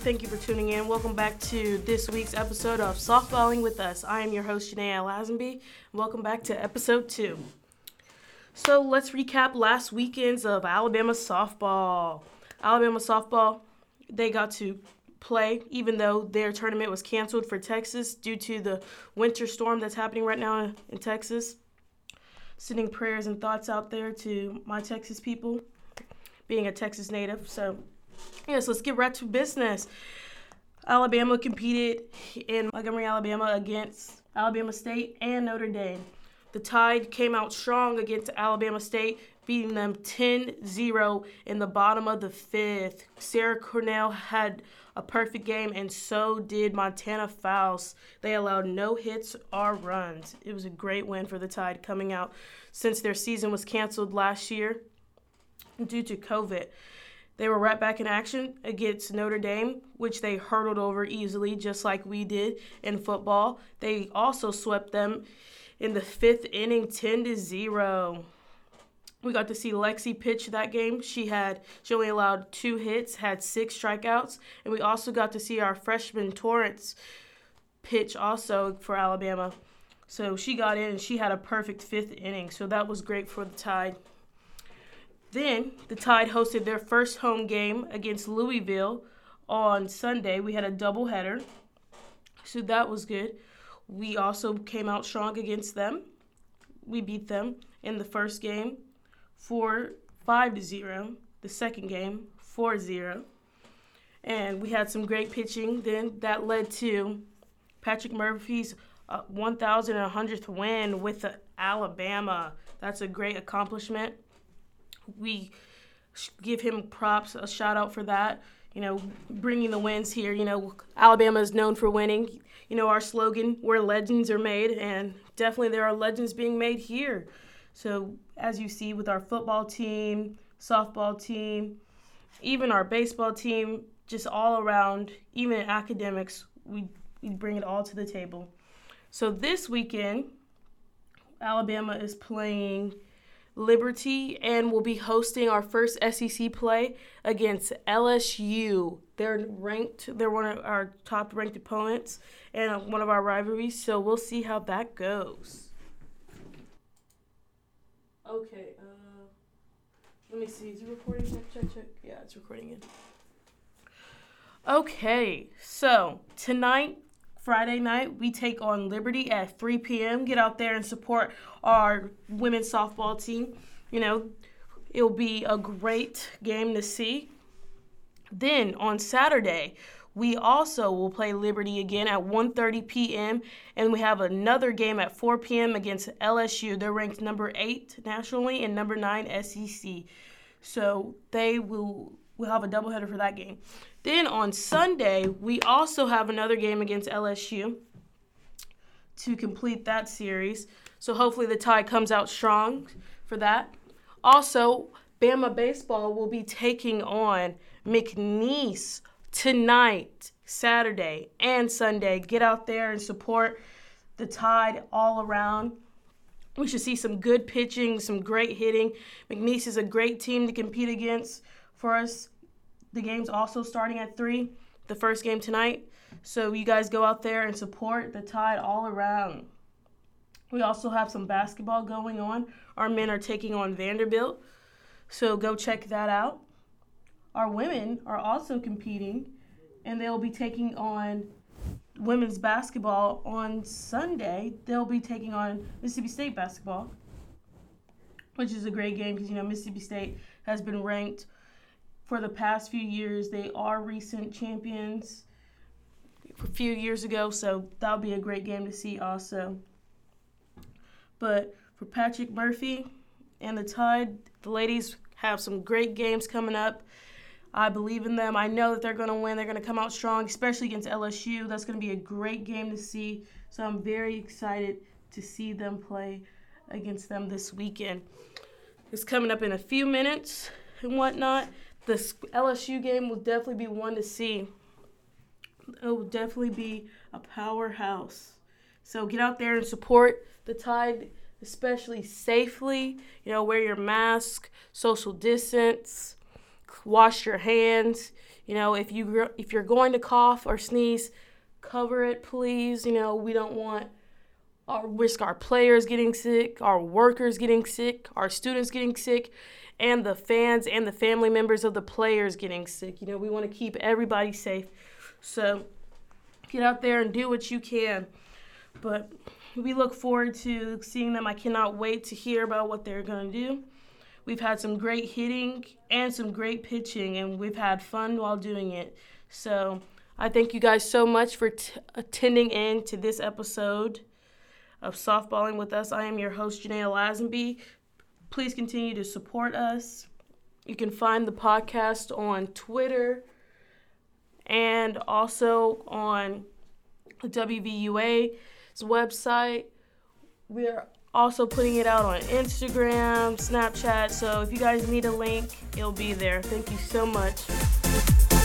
Thank you for tuning in. Welcome back to this week's episode of Softballing with Us. I am your host, Janae Lazenby. Welcome back to episode 2. So let's recap last weekends of Alabama softball. Alabama softball, they got to play, even though their tournament was canceled for Texas due to the winter storm that's happening right now in Texas. Sending prayers and thoughts out there to my Texas people, being a Texas native. So, yes, let's get right to business. Alabama competed in Montgomery, Alabama against Alabama State and Notre Dame. The Tide came out strong against Alabama State, beating them 10-0 in the bottom of the 5th. Sarah Cornell had a perfect game, and so did Montana Faust. They allowed no hits or runs. It was a great win for the Tide coming out since their season was canceled last year due to COVID. They were right back in action against Notre Dame, which they hurdled over easily, just like we did in football. They also swept them in the 5th inning, 10-0. We got to see Lexi pitch that game. She only allowed 2 hits, had 6 strikeouts, and we also got to see our freshman Torrance pitch also for Alabama. So she got in and she had a perfect 5th inning, so that was great for the Tide. Then the Tide hosted their first home game against Louisville on Sunday. We had a doubleheader, so that was good. We also came out strong against them. We beat them in the first game 5-0, the second game 4-0. And we had some great pitching. Then that led to Patrick Murphy's 1,100th win with Alabama. That's a great accomplishment. We give him props, a shout out for that. Bringing the wins here. Alabama is known for winning. Our slogan, where legends are made, and definitely there are legends being made here. So as you see with our football team, softball team, even our baseball team, just all around, even in academics, we bring it all to the table. So this weekend, Alabama is playing Liberty and will be hosting our first SEC play against LSU. They're ranked. They're one of our top-ranked opponents and one of our rivalries, so we'll see how that goes. Okay, let me see. Is it recording? Check. Yeah, it's recording it. Okay, so tonight, Friday night, we take on Liberty at 3 p.m. Get out there and support our women's softball team. It'll be a great game to see. Then on Saturday, we also will play Liberty again at 1:30 p.m. And we have another game at 4 p.m. against LSU. They're ranked number 8 nationally and number 9 SEC. So we'll have a doubleheader for that game. Then on Sunday, we also have another game against LSU to complete that series. So hopefully the Tide comes out strong for that. Also, Bama Baseball will be taking on McNeese tonight, Saturday, and Sunday. Get out there and support the Tide all around. We should see some good pitching, some great hitting. McNeese is a great team to compete against for us. The game's also starting at 3, the first game tonight. So you guys go out there and support the Tide all around. We also have some basketball going on. Our men are taking on Vanderbilt, so go check that out. Our women are also competing, and they'll be taking on women's basketball on Sunday. They'll be taking on Mississippi State basketball, which is a great game because, Mississippi State has been ranked for the past few years. They are recent champions a few years ago, so that'll be a great game to see also. But for Patrick Murphy and the Tide, the ladies have some great games coming up. I believe in them. I know that they're going to win. They're going to come out strong, especially against LSU. That's going to be a great game to see. So I'm very excited to see them play against them this weekend. It's coming up in a few minutes and whatnot. The LSU game will definitely be one to see. It will definitely be a powerhouse. So get out there and support the Tide, especially safely. Wear your mask, social distance, wash your hands. If you're going to cough or sneeze, cover it, please. We don't want risk our players getting sick, our workers getting sick, our students getting sick, and the fans and the family members of the players getting sick. We want to keep everybody safe. So get out there and do what you can. But we look forward to seeing them. I cannot wait to hear about what they're going to do. We've had some great hitting and some great pitching, and we've had fun while doing it. So I thank you guys so much for attending in to this episode of Softballing with Us. I am your host, Janaea Lazenby. Please continue to support us. You can find the podcast on Twitter and also on the WVUA's website. We're also putting it out on Instagram, Snapchat. So if you guys need a link, it'll be there. Thank you so much.